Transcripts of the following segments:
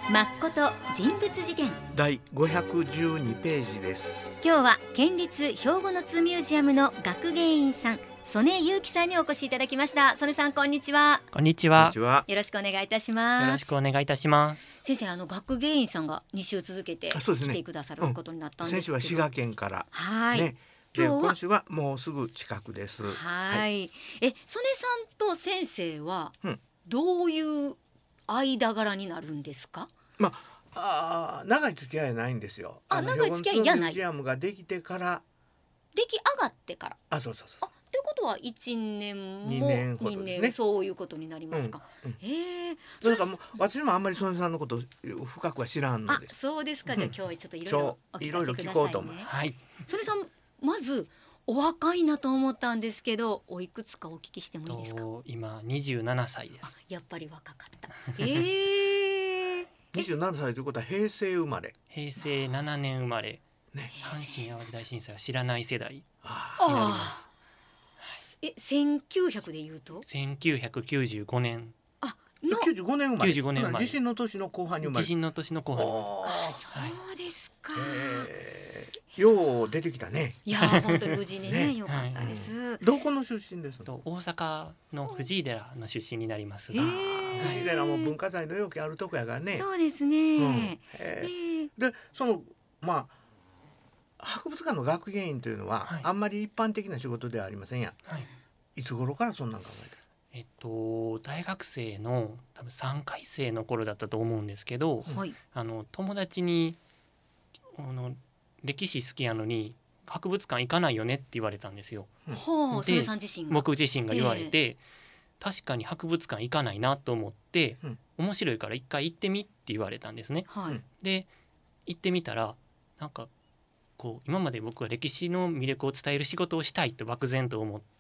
まっこと人物辞典。 第512ページです。 今日は県立兵庫の津ミュージアムの学芸員さん、曽根祐樹さんにお越しいただきました。曽根さん、こんにちは。 こんにちは。 こんにちは。 よろしくお願いいたします。 よろしくお願いいたします。 先生、学芸員さんが2週続けてそうですね来てくださることになったんですけど、 先週は滋賀県からはい、 ね、で今日は今週はもうすぐ近くです。 はい、曽根さんと先生はうんどういう間柄になるんですか？ 長い付き合いはないんですよ。 長い付き合いやない。 ミュージアムができてから出来上がってから。 そうということは1年も 2年ほどですね 2年、そういうことになりますか。 それからもう私もあんまり曽根さんのこと深くは知らんので、 そうですか。じゃあ今日はちょっといろいろお聞かせくいろいろ聞だこうと思う。 さいね。 はい。 曽根さん、まずお若いなと思ったんですけど、おいくつかお聞きしてもいいですか？ 今27歳です。 やっぱり若かった。 27歳ということは平成生まれ。 平成7年生まれ、 ね。 阪神・淡路大震災を知らない世代にあなります。 1900で言うと 1995年、 の 95年生まれ。 95年生まれ地震の年の後半に生まれ。 地震の年の後半にそうですか。 よう出てきたね。 いや本当に無事にねねよかったです。 どこの出身ですか？ 大阪の藤井寺の出身になりますが、 藤井寺も文化財の容器あるとこやからね。 そうですね。 でその博物館の学芸員というのは、あんまり一般的な仕事ではありませんや。いつ頃からそんなん考えた？ 大学生の多分3回生の頃だったと思うんですけど、友達に歴史好きやのに博物館行かないよねって言われたんですよ。 曽根さん自身が。 僕自身が言われて、確かに博物館行かないなと思って、面白いから一回行ってみって言われたんですね。で行ってみたら、なんかこう今まで僕は歴史の魅力を伝える仕事をしたいと漠然と思って、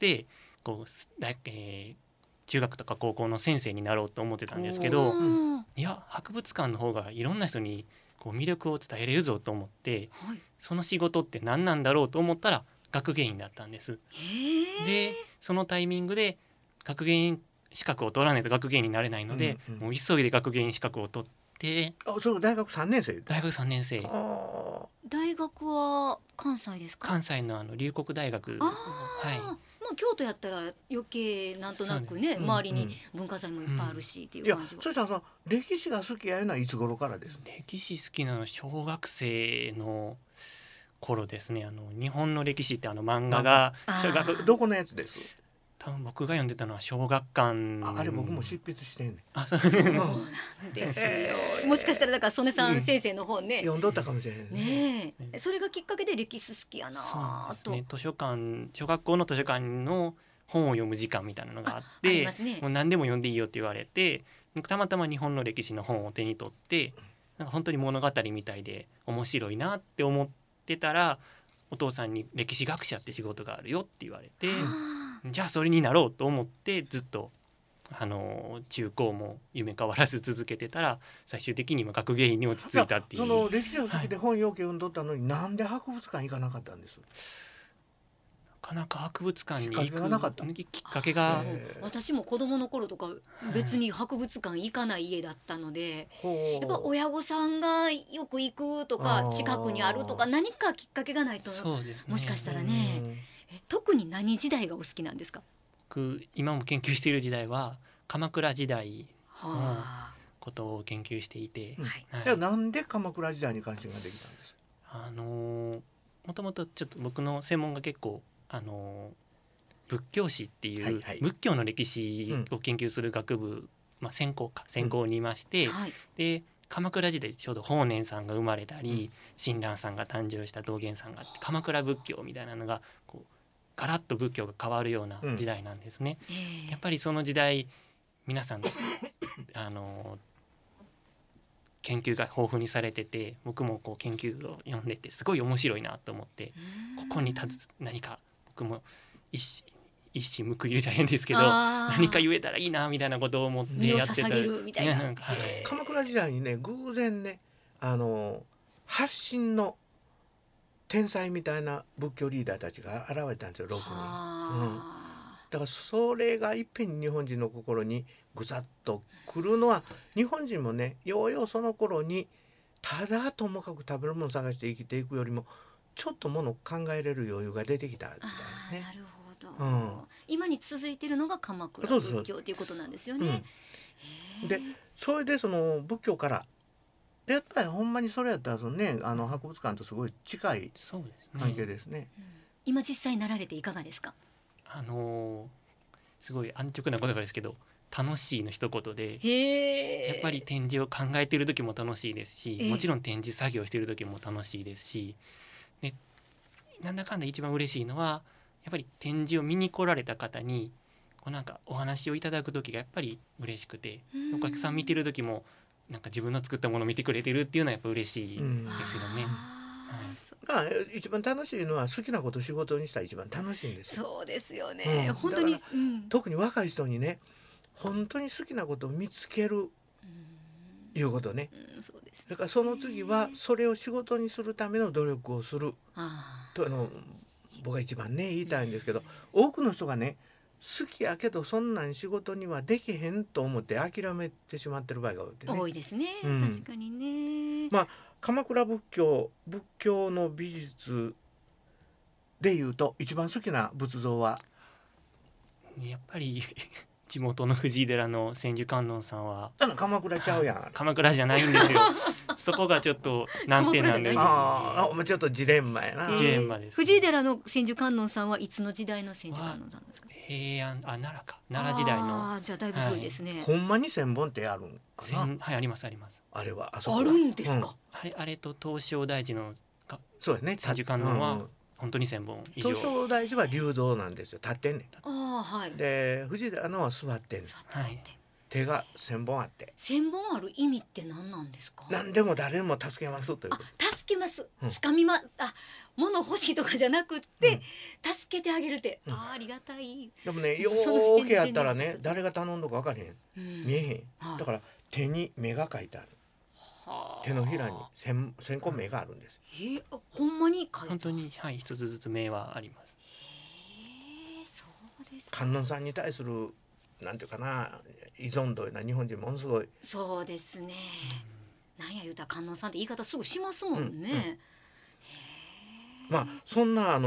中学とか高校の先生になろうと思ってたんですけど、いや博物館の方がいろんな人にこう魅力を伝えれるぞと思って、その仕事って何なんだろうと思ったら学芸員だったんです。でそのタイミングで学芸員資格を取らないと学芸員になれないので、もう急いで学芸員資格を取って。 それ大学3年生？ 大学3年生。 大学は関西ですか？ 関西の龍谷大学。 京都やったら余計なんとなくね、周りに文化財もいっぱいあるしっていう感じは。 そしたら歴史が好きやいうのはいつ頃からです？ 歴史好きなのは小学生の頃ですね。日本の歴史って漫画がどこのやつです？ 多分僕が読んでたのは小学館。 あれ僕も執筆してんねん。 そうなんですよ。もしかしたらだから曽根さん先生の本ね、 読んどったかもしれないね。それがきっかけで歴史好きやなと。 図書館、小学校の図書館の本を読む時間みたいなのがあって、もう何でも読んでいいよって言われて、たまたま日本の歴史の本を手に取って、なんか本当に物語みたいで面白いなって思ってたら、お父さんに歴史学者って仕事があるよって言われて、じゃあそれになろうと思ってずっと中高も夢変わらず続けてたら、最終的に今学芸員に落ち着いたっていう。 その歴史が好きで本よく読んどったのに、なんで博物館行かなかったんです？ なかなか博物館に行くきっかけがなかった。 きっかけが。 私も子供の頃とか別に博物館行かない家だったので、やっぱ親御さんがよく行くとか近くにあるとか何かきっかけがないと、もしかしたらね。特に何時代がお好きなんですか？ 僕今も研究している時代は鎌倉時代のことを研究していて、 なんで鎌倉時代に関心ができたんです？ もともとちょっと僕の専門が結構仏教史っていう仏教の歴史を研究する学部、専攻にいまして、で鎌倉時代ちょうど法然さんが生まれたり、親鸞さんが誕生した道元さんがあって、鎌倉仏教みたいなのがこうガラッと仏教が変わるような時代なんですね。やっぱりその時代皆さん研究が豊富にされてて、僕もこう研究を読んでてすごい面白いなと思って、ここに何か僕も一矢報いるじゃないんですけど、何か言えたらいいなみたいなことを思ってやってた。 鎌倉時代にね、偶然ね、発信の天才みたいな仏教リーダーたちが現れたんですよ、6人。 だからそれがいっぺんに日本人の心にぐさっとくるのは、日本人もね、ようようその頃にただともかく食べるもの探して生きていくよりも、ちょっともの考えれる余裕が出てきたみたいなね。 なるほど、今に続いてるのが鎌倉仏教ということなんですよね。 でそれでその仏教からでやっぱりほんまにそれやったらその、ね、博物館とすごい近い関係ですね。 今実際なられていかがですか？ すごい安直なことですけど、楽しいの一言で、やっぱり展示を考えている時も楽しいですし、もちろん展示作業している時も楽しいですし、でなんだかんだ一番嬉しいのはやっぱり展示を見に来られた方になんかお話をいただく時がやっぱり嬉しくて、お客さん見てる時もなんか自分の作ったものを見てくれてるっていうのはやっぱ嬉しいですよね。 一番楽しいのは好きなことを仕事にしたら一番楽しいんですよ。 そうですよね、本当に、 特に若い人にね、本当に好きなことを見つけるいうことね。 そうですね。 だからその次はそれを仕事にするための努力をすると僕が一番ね言いたいんですけど、多くの人がね、好きやけどそんなん仕事にはできへんと思って諦めてしまってる場合が多いですね。確かにね。 鎌倉仏教の美術でいうと一番好きな仏像はやっぱり地元の藤井寺の千手観音さんは鎌倉ちゃうやん。 鎌倉じゃないんですよ。そこがちょっと難点なんです。 ちょっとジレンマやな。 ジレンマです。 藤井寺の千手観音さんはいつの時代の千手観音さんですか？ 平安奈良時代の。 じゃあだいぶ古いですね。 ほんまに千本ってあるんかな。 はい、あります。 あれはあるんですか？ あれと東照大寺のそうですね。 千手観音は本当に1000本以上。 東照大寺は流動なんですよ。立ってんねん。 で藤井寺のは座ってんねん。手が1000本あって。 1000本ある意味って何なんですか？ 何でも誰も助けますということ。 助けます。掴みます。物欲しいとかじゃなくって助けてあげるって。ありがたい。 でもね、よーけやったらね、誰が頼んだか分かれへん。見えへん。だから手に目が描いてある。手のひらに1000個目があるんです。 ほんまに本当に一つずつ目はあります。 そうですか。 観音さんに対するなんていうかな、依存度な日本人ものすごい。 そうですね。なんや言うたら観音さんって言い方すぐしますもんね。 そんな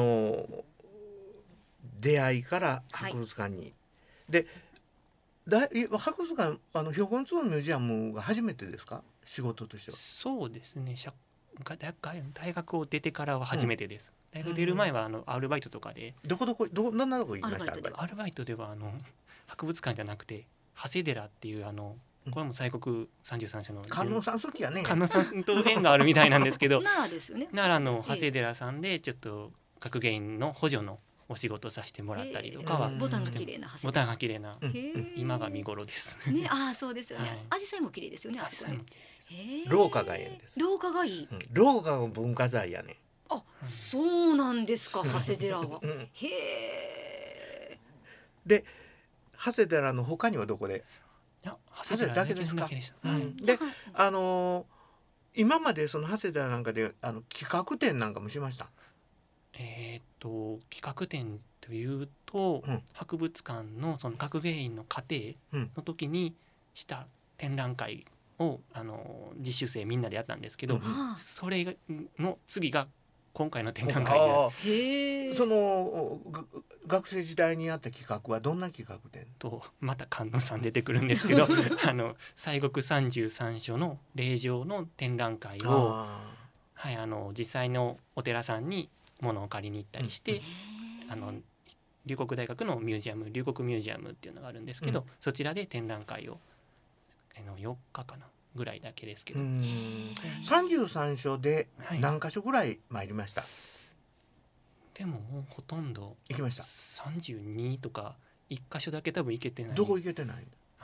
出会いから博物館に、で博物館標本通のミュージアムが初めてですか？仕事としては。 そうですね。大学を出てからは初めてです。大学出る前はアルバイトとかで。 どんなとこ行きました？ アルバイトでは博物館じゃなくて長谷寺っていうこれも西国33所の観音さん好きやね。 観音さんと縁があるみたいなんですけど奈良ですよね。 奈良の長谷寺さんでちょっと学芸員の補助のお仕事させてもらったりとかは。 ボタンが綺麗なボタンが綺麗な今が見頃ですね。そうですよね。紫陽花も綺麗ですよね。あそこね。 廊下がいいんです。 廊下がいい。 廊下が文化財やね。 そうなんですか。長谷寺は。へえ。 で長谷寺の他にはどこで？ 長谷寺だけですか？ で今までその長谷寺なんかで企画展なんかもしました？ 企画展というと、博物館のその学芸員の課程の時にした展覧会を実習生みんなでやったんですけど、それの次が今回の展覧会で、その学生時代にやった企画はどんな企画展？ また観音さん出てくるんですけど西国33所の霊場の展覧会を、実際のお寺さんに物を借りに行ったりして、龍谷大学のミュージアム、龍谷ミュージアムっていうのがあるんですけど、そちらで展覧会を4日かなぐらいだけですけど、 33所で何箇所ぐらい参りました？ でももうほとんど行きました。 32とか1箇所だけ多分行けてない。 どこ行けてない？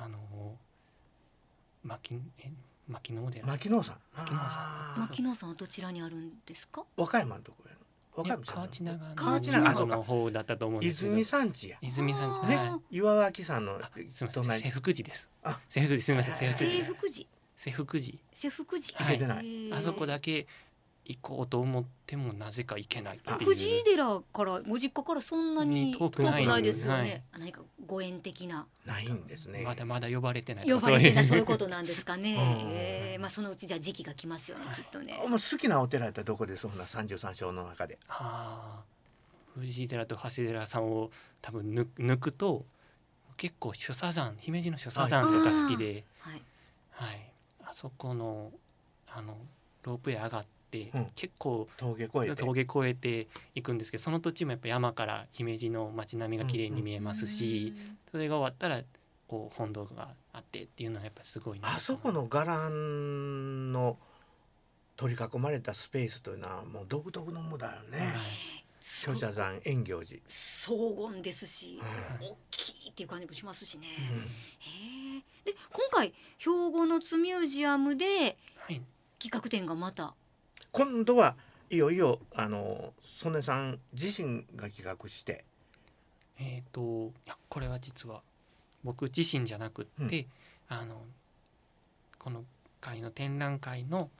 牧野寺。 牧野さんはどちらにあるんですか？ 和歌山のところ。 河内長の方だったと思うんですけど。 泉山地や。 泉山地ね。岩脇山の隣。瀬福寺です。瀬福寺すみません。 瀬福寺。 瀬福寺。 瀬福寺。 行けてない。 あそこだけ行こうと思ってもなぜか行けないっていう。 藤井寺からご実家からそんなに遠くないですよね。何かご縁的なないんですね。 まだまだ呼ばれてない。 そういうことなんですかね。まあそのうちじゃ時期が来ますよね、きっとね。 好きなお寺ってどこでそんな33所の中で。 藤井寺と長谷寺さんを多分抜くと結構諸サ山、姫路の諸サ山とか好きで、あそこのロープウェイ上がって、結構峠越えていくんですけど、その途中もやっぱ山から姫路の街並みが綺麗に見えますし、それが終わったらこう本堂があってっていうのはやっぱりすごいな。 あそこの伽藍の取り囲まれたスペースというのはもう独特のものだよね。諸社山円行寺荘厳ですし、大きいっていう感じもしますしね。で今回兵庫の津ミュージアムで企画展がまた、 今度はいよいよ曽根さん自身が企画して、 これは実は僕自身じゃなくって、この会の展覧会の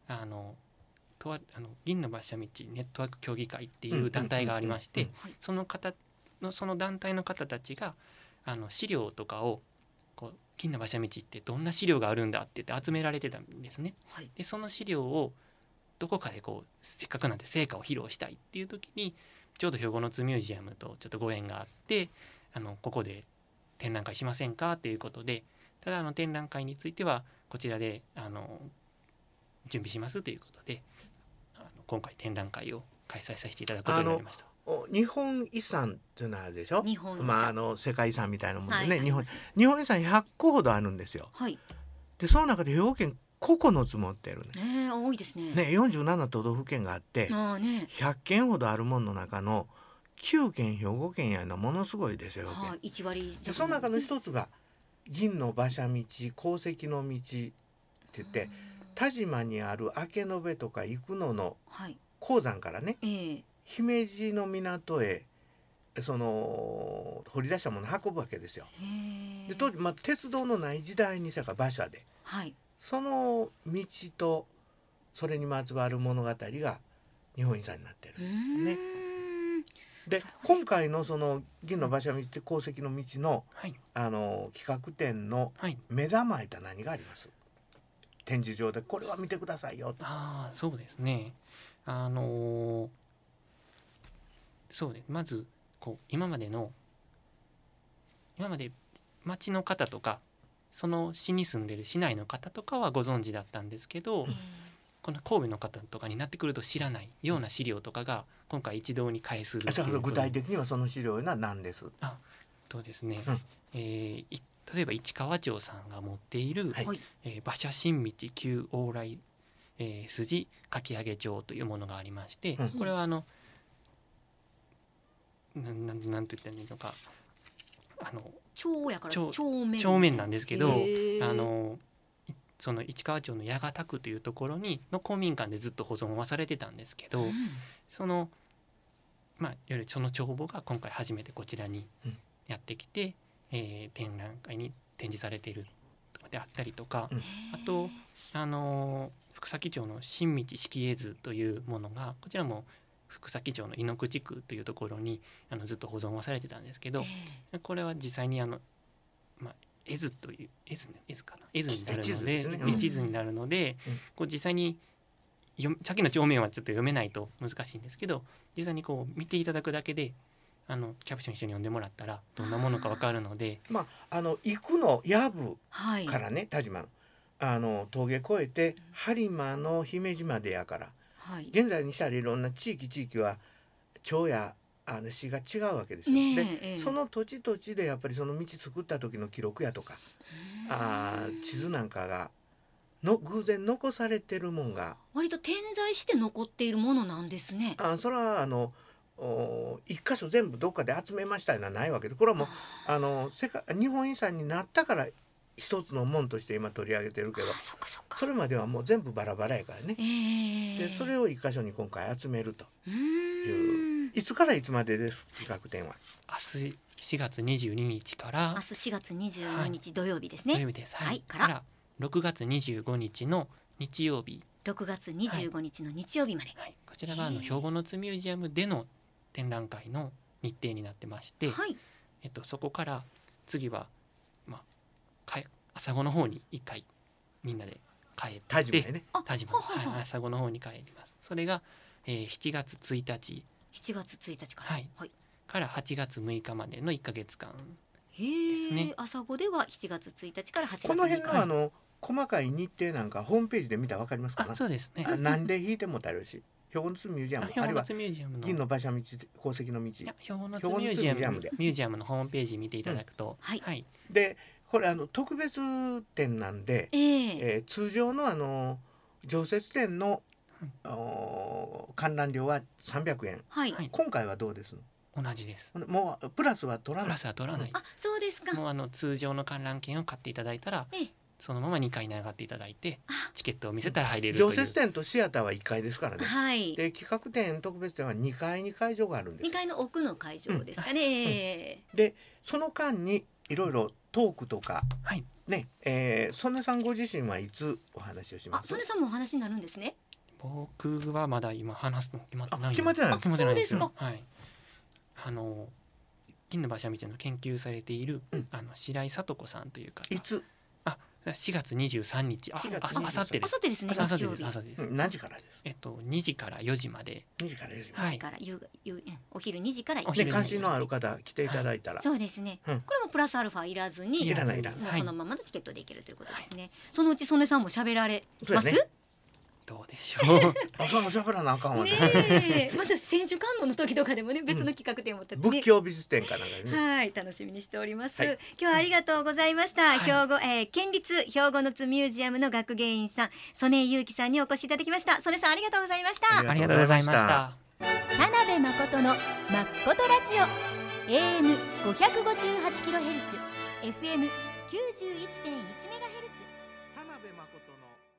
銀の馬車道ネットワーク協議会っていう団体がありまして、その団体の方たちが資料とかをこう銀の馬車道ってどんな資料があるんだって言って集められてたんですね。でその資料をどこかでこうせっかくなんで成果を披露したいっていう時にちょうど兵庫の津ミュージアムとちょっとご縁があって、ここで展覧会しませんかということで、ただ展覧会についてはこちらで準備しますということで、今回展覧会を開催させていただくことになりました。 日本遺産っていうのはあるでしょ。世界遺産みたいなものでね、日本遺産100個ほどあるんですよ。でその中で兵庫県9つ持ってるね。多いですね。 47都道府県があって100件ほどあるものの中の9件兵庫県やのものすごいですよ。 1割でその中の一つが銀の馬車道鉱石の道って言って、田島にある明延とか生野の鉱山からね、姫路の港へ掘り出したものを運ぶわけですよ。で当時、鉄道のない時代に馬車で、その道とそれにまつわる物語が日本遺産になってるね。で今回のその銀の馬車道って鉱石の道の、企画展の目玉いた何があります？展示場でこれは見てくださいよ。 そうですね。そうです。まず今まで町の方とかその市に住んでる市内の方とかはご存知だったんですけど、この神戸の方とかになってくると知らないような資料とかが今回一堂に会するっていう。 具体的にはその資料は何です？ そうですね。例えば市川町さんが持っている、馬車新道旧往来、筋かき上げ帳というものがありまして、これはなんて言ったらいいのか、 町やから町面なんですけど、その市川町の八幡区というところの公民館でずっと保存はされてたんですけど、いわゆるその帳簿が今回初めてこちらにやってきて、展覧会に展示されているであったりとか、あと福崎町の新道式絵図というものがこちらも福崎町の井ノ口区というところにずっと保存はされてたんですけど、これは実際に絵図という絵図になるので、地図になるので、実際にさっきの帳面はちょっと読めないと難しいんですけど、実際に見ていただくだけでキャプション一緒に読んでもらったらどんなものか分かるので、 生野藪からね、田島の峠越えて播磨の姫路までやから、現在にしたらいろんな地域は町や市が違うわけですよ。でその土地土地でやっぱりその道作った時の記録やとか地図なんかが偶然残されてるもんが割と点在して残っているものなんですね。 それは一箇所全部どっかで集めましたよなないわけで、これはもう日本遺産になったから一つの門として今取り上げてるけど、それまではもう全部バラバラやからね。でそれを一箇所に今回集めるという。いつからいつまでです企画展は？ 明日4月22日から明日4月22日土曜日ですね。 土曜日です。から6月25日の日曜日、 6月25日の日曜日まで、 はい、こちらが兵庫の津ミュージアムでの展覧会の日程になってまして、 はい、 そこから次は、朝子の方に1回みんなで帰って田島へね、 田島、はい、朝子の方に帰ります。それが、7月1日 7月1日から、 はいはい、から8月6日までの1ヶ月間ですね。朝子では7月1日から8月6日、 この辺の細かい日程なんかホームページで見たら分かりますかな。 そうですね。 なんで引いてもたるし、兵庫の津ミュージアム、あるいは銀の馬車道、宝石の道、 兵庫の津ミュージアムのホームページ見ていただくと、 はい、 でこれ特別展なんで、通常の常設展の観覧料は300円、 はい、 今回はどうですの？ 同じです。 もうプラスは取らない。 プラスは取らない。 あ、そうですか。 もう通常の観覧券を買っていただいたら、そのまま2階に上がっていただいて、チケットを見せたら入れるという。 常設展とシアターは1階ですからね。 はい。 で企画展特別展は2階に会場があるんです。 2階の奥の会場ですかね。 でその間にいろいろトークとか、 はい、 ね、曽根さんご自身はいつお話をします？ 曽根さんもお話になるんですね。 僕はまだ今話すの決まってない。 決まってない。 そうですか。 はい。銀の馬車道の研究されている、白井聡子さんという方。 いつ ？4月23日。あさってです。 あさってですね。 日曜日。 何時からです？ 2時から4時まで。 2時から4時まで。2時からお昼2時から。 関心のある方来ていただいたら。 そうですね。これもプラスアルファいらずに、そのままのチケットでいけるということですね。そのうち曽根さんも喋られます？ どうでしょう。 その喋らなあかんわね。また千手観音の時とかでもね、別の企画展も立ってね。 仏教美術展かなんかね。 はい、楽しみにしております。今日はありがとうございました。県立兵庫の津ミュージアムの学芸員さん、曽根祐樹さんにお越しいただきました。曽根さんありがとうございました。 ありがとうございました。 田辺誠のまっことラジオ、AM 558キロヘルツ、FM 91.1メガヘルツ。 田辺誠の